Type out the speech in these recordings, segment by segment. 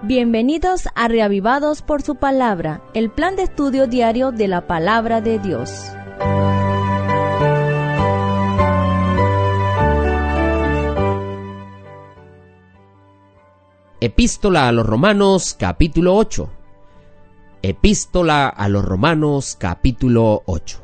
Bienvenidos a Reavivados por su Palabra, el plan de estudio diario de la Palabra de Dios. Epístola a los Romanos, capítulo 8. Epístola a los Romanos, capítulo 8.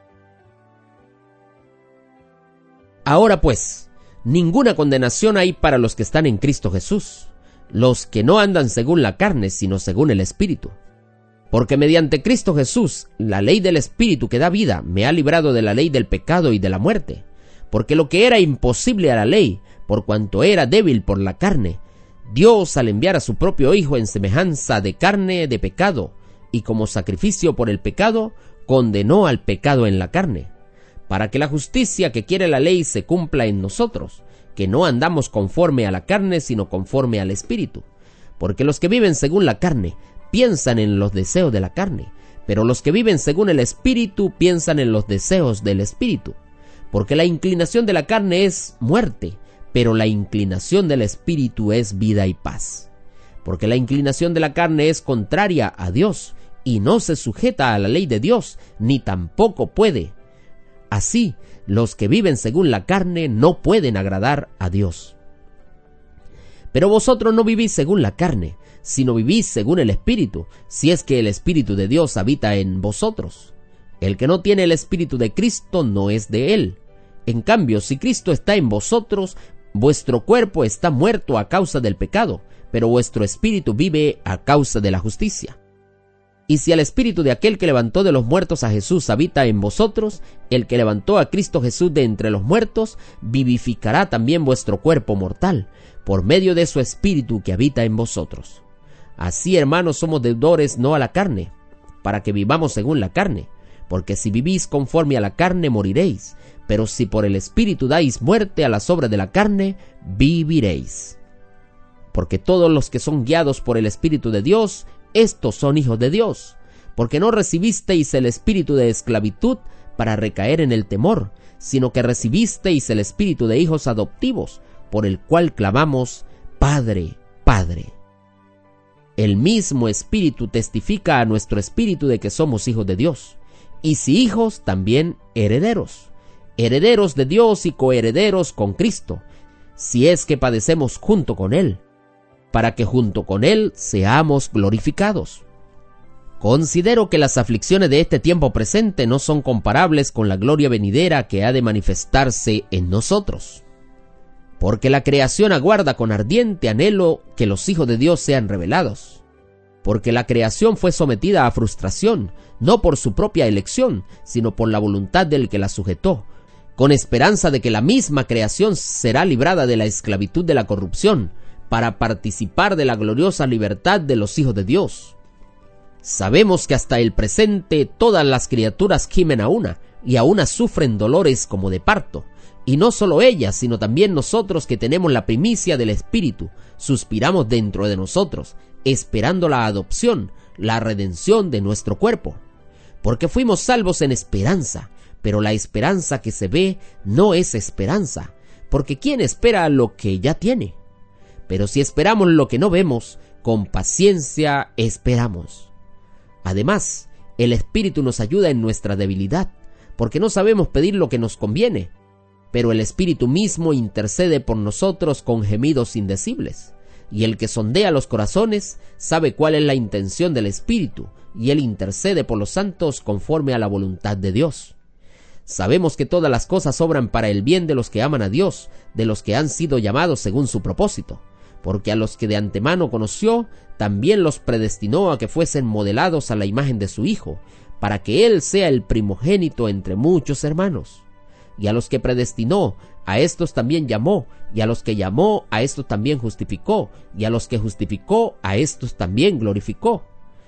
Ahora pues, ninguna condenación hay para los que están en Cristo Jesús, los que no andan según la carne, sino según el Espíritu. Porque mediante Cristo Jesús, la ley del Espíritu que da vida me ha librado de la ley del pecado y de la muerte. Porque lo que era imposible a la ley, por cuanto era débil por la carne, Dios, al enviar a su propio Hijo en semejanza de carne de pecado, y como sacrificio por el pecado, condenó al pecado en la carne, para que la justicia que quiere la ley se cumpla en nosotros, que no andamos conforme a la carne, sino conforme al Espíritu. Porque los que viven según la carne, piensan en los deseos de la carne, pero los que viven según el Espíritu, piensan en los deseos del Espíritu. Porque la inclinación de la carne es muerte, pero la inclinación del Espíritu es vida y paz. Porque la inclinación de la carne es contraria a Dios, y no se sujeta a la ley de Dios, ni tampoco puede. Así, los que viven según la carne no pueden agradar a Dios. Pero vosotros no vivís según la carne, sino vivís según el Espíritu, si es que el Espíritu de Dios habita en vosotros. El que no tiene el Espíritu de Cristo no es de él. En cambio, si Cristo está en vosotros, vuestro cuerpo está muerto a causa del pecado, pero vuestro espíritu vive a causa de la justicia. Y si el espíritu de aquel que levantó de los muertos a Jesús habita en vosotros, el que levantó a Cristo Jesús de entre los muertos, vivificará también vuestro cuerpo mortal, por medio de su espíritu que habita en vosotros. Así, hermanos, somos deudores no a la carne, para que vivamos según la carne, porque si vivís conforme a la carne moriréis, pero si por el Espíritu dais muerte a las obras de la carne, viviréis. Porque todos los que son guiados por el Espíritu de Dios, estos son hijos de Dios. Porque no recibisteis el espíritu de esclavitud para recaer en el temor, sino que recibisteis el espíritu de hijos adoptivos, por el cual clamamos, Padre, Padre. El mismo Espíritu testifica a nuestro espíritu de que somos hijos de Dios, y si hijos, también herederos. Herederos de Dios y coherederos con Cristo, si es que padecemos junto con Él, para que junto con Él seamos glorificados. Considero que las aflicciones de este tiempo presente no son comparables con la gloria venidera que ha de manifestarse en nosotros. Porque la creación aguarda con ardiente anhelo que los hijos de Dios sean revelados. Porque la creación fue sometida a frustración, no por su propia elección, sino por la voluntad del que la sujetó, con esperanza de que la misma creación será librada de la esclavitud de la corrupción, para participar de la gloriosa libertad de los hijos de Dios. Sabemos que hasta el presente todas las criaturas gimen a una, y a una sufren dolores como de parto, y no solo ellas, sino también nosotros que tenemos la primicia del Espíritu, suspiramos dentro de nosotros, esperando la adopción, la redención de nuestro cuerpo. Porque fuimos salvos en esperanza, pero la esperanza que se ve no es esperanza, porque ¿quién espera lo que ya tiene? Pero si esperamos lo que no vemos, con paciencia esperamos. Además, el Espíritu nos ayuda en nuestra debilidad, porque no sabemos pedir lo que nos conviene, pero el Espíritu mismo intercede por nosotros con gemidos indecibles. Y el que sondea los corazones sabe cuál es la intención del Espíritu, y Él intercede por los santos conforme a la voluntad de Dios. Sabemos que todas las cosas obran para el bien de los que aman a Dios, de los que han sido llamados según su propósito. Porque a los que de antemano conoció, también los predestinó a que fuesen modelados a la imagen de su Hijo, para que Él sea el primogénito entre muchos hermanos. Y a los que predestinó, a estos también llamó, y a los que llamó, a estos también justificó, y a los que justificó, a estos también glorificó.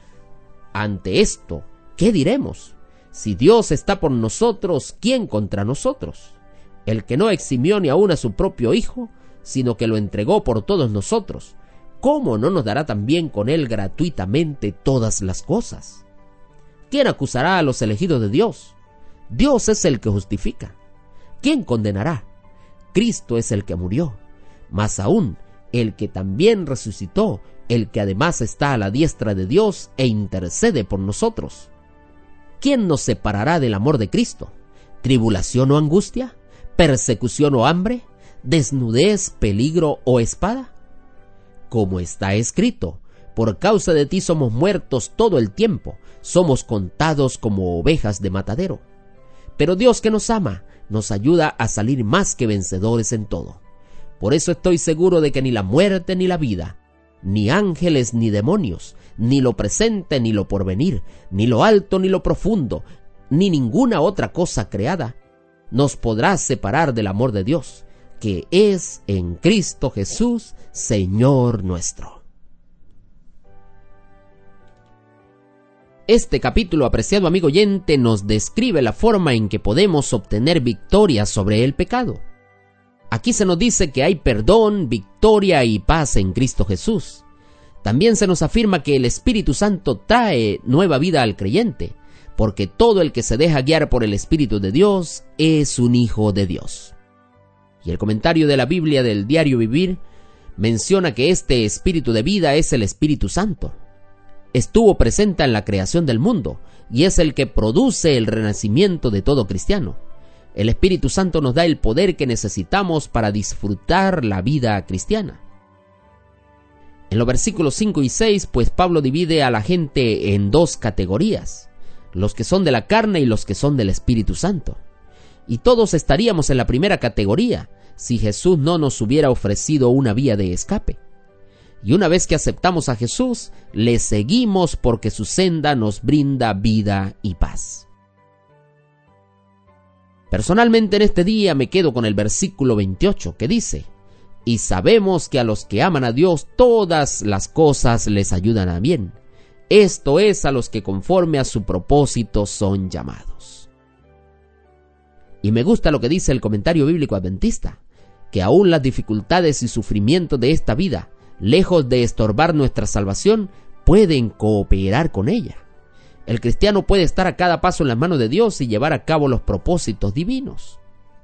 Ante esto, ¿qué diremos? Si Dios está por nosotros, ¿quién contra nosotros? El que no eximió ni aun a su propio Hijo, sino que lo entregó por todos nosotros, ¿cómo no nos dará también con Él gratuitamente todas las cosas? ¿Quién acusará a los elegidos de Dios? Dios es el que justifica. ¿Quién condenará? Cristo es el que murió, más aún el que también resucitó, el que además está a la diestra de Dios e intercede por nosotros. ¿Quién nos separará del amor de Cristo? ¿Tribulación o angustia? ¿Persecución o hambre? ¿Desnudez, peligro o espada? Como está escrito, por causa de ti somos muertos todo el tiempo, somos contados como ovejas de matadero. Pero Dios, que nos ama, nos ayuda a salir más que vencedores en todo. Por eso estoy seguro de que ni la muerte ni la vida, ni ángeles ni demonios, ni lo presente ni lo porvenir, ni lo alto ni lo profundo, ni ninguna otra cosa creada, nos podrá separar del amor de Dios, que es en Cristo Jesús, Señor nuestro. Este capítulo, apreciado amigo oyente, nos describe la forma en que podemos obtener victoria sobre el pecado. Aquí se nos dice que hay perdón, victoria y paz en Cristo Jesús. También se nos afirma que el Espíritu Santo trae nueva vida al creyente, porque todo el que se deja guiar por el Espíritu de Dios es un hijo de Dios. Y el comentario de la Biblia del Diario Vivir menciona que este Espíritu de vida es el Espíritu Santo. Estuvo presente en la creación del mundo y es el que produce el renacimiento de todo cristiano. El Espíritu Santo nos da el poder que necesitamos para disfrutar la vida cristiana. En los versículos 5 y 6, pues Pablo divide a la gente en dos categorías, los que son de la carne y los que son del Espíritu Santo. Y todos estaríamos en la primera categoría si Jesús no nos hubiera ofrecido una vía de escape. Y una vez que aceptamos a Jesús, le seguimos porque su senda nos brinda vida y paz. Personalmente en este día me quedo con el versículo 28 que dice: y sabemos que a los que aman a Dios todas las cosas les ayudan a bien. Esto es, a los que conforme a su propósito son llamados. Y me gusta lo que dice el comentario bíblico adventista, que aún las dificultades y sufrimientos de esta vida, lejos de estorbar nuestra salvación, pueden cooperar con ella. El cristiano puede estar a cada paso en las manos de Dios y llevar a cabo los propósitos divinos.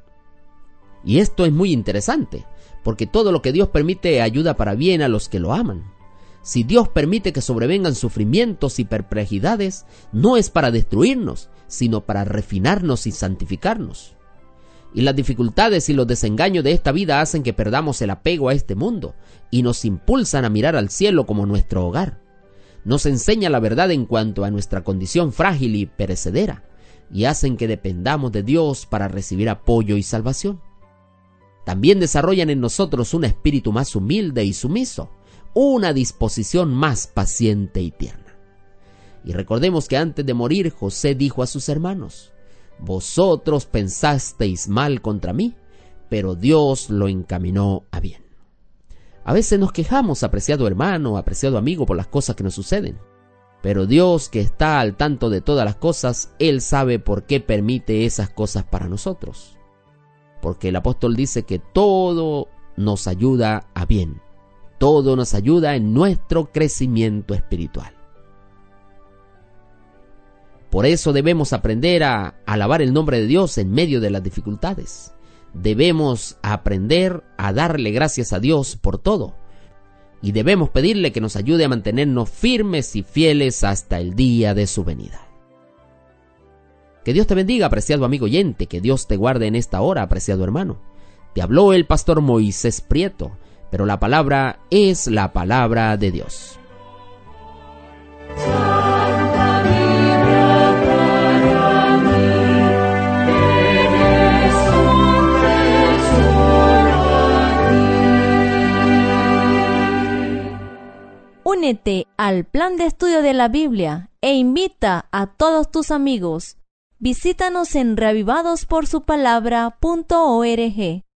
Y esto es muy interesante, porque todo lo que Dios permite ayuda para bien a los que lo aman. Si Dios permite que sobrevengan sufrimientos y perplejidades, no es para destruirnos, sino para refinarnos y santificarnos. Y las dificultades y los desengaños de esta vida hacen que perdamos el apego a este mundo y nos impulsan a mirar al cielo como nuestro hogar. Nos enseña la verdad en cuanto a nuestra condición frágil y perecedera y hacen que dependamos de Dios para recibir apoyo y salvación. También desarrollan en nosotros un espíritu más humilde y sumiso, una disposición más paciente y tierna. Y recordemos que antes de morir José dijo a sus hermanos: vosotros pensasteis mal contra mí, pero Dios lo encaminó a bien. A veces nos quejamos, apreciado hermano, apreciado amigo, por las cosas que nos suceden. Pero Dios, que está al tanto de todas las cosas, Él sabe por qué permite esas cosas para nosotros. Porque el apóstol dice que todo nos ayuda a bien. Todo nos ayuda en nuestro crecimiento espiritual. Por eso debemos aprender a alabar el nombre de Dios en medio de las dificultades. Debemos aprender a darle gracias a Dios por todo. Y debemos pedirle que nos ayude a mantenernos firmes y fieles hasta el día de su venida. Que Dios te bendiga, apreciado amigo oyente. Que Dios te guarde en esta hora, apreciado hermano. Te habló el pastor Moisés Prieto, pero la palabra es la palabra de Dios. Únete al plan de estudio de la Biblia e invita a todos tus amigos. Visítanos en reavivadosporsupalabra.org.